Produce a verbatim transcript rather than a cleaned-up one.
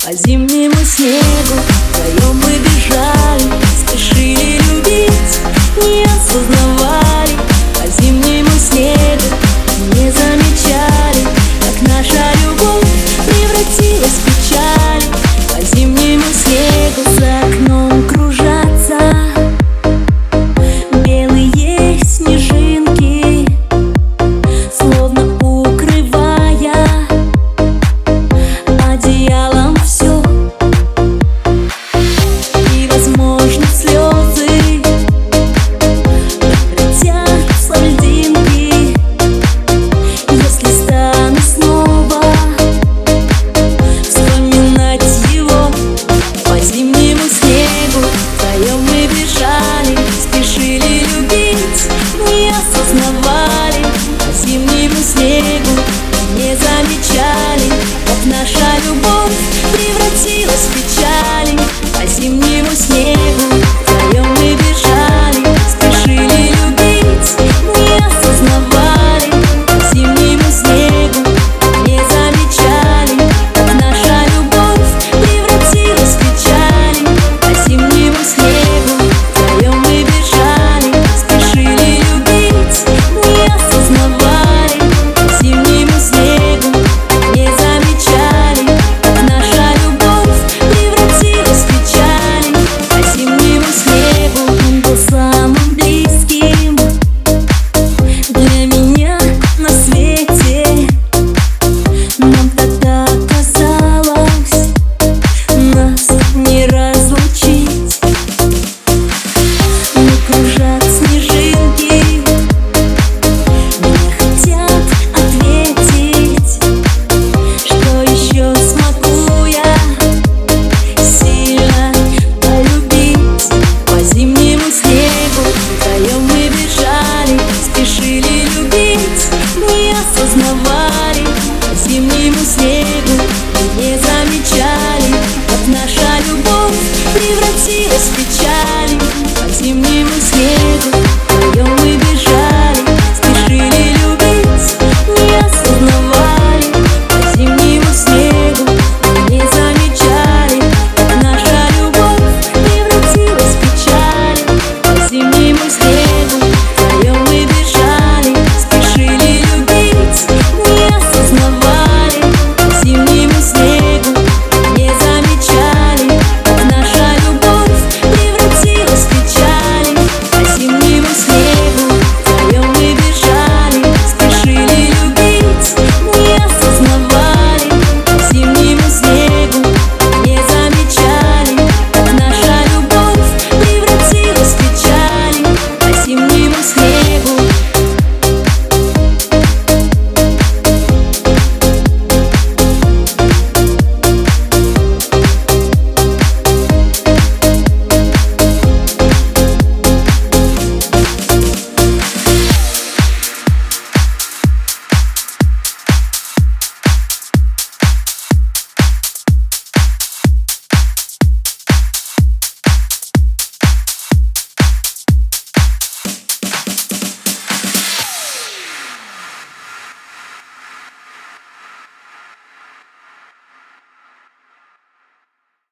По зимнему снегу вдвоем мы бежали, спешили любить, не осознавали. По зимнему снегу не замечали, как наша любовь превратилась в печаль. По зимнему снегу за окном кружатся белые снежинки, словно укрывая одеялом все. И, возможно, слезы превратятся в льдинки, если стану снова вспоминать его. По зимнему снегу вдвоем мы бежали, спешили любить, не осознавали. По зимнему снегу не замечали, как наша любовь превратилась в печаль.